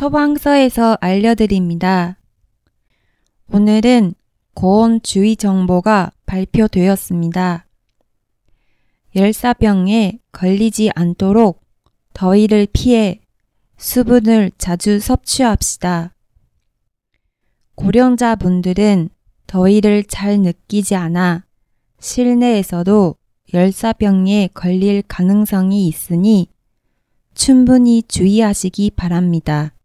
소방서에서 알려드립니다. 오늘은 고온주의 정보가 발표되었습니다. 열사병에 걸리지 않도록 더위를 피해 수분을 자주 섭취합시다. 고령자분들은 더위를 잘 느끼지 않아 실내에서도 열사병에 걸릴 가능성이 있으니 충분히 주의하시기 바랍니다.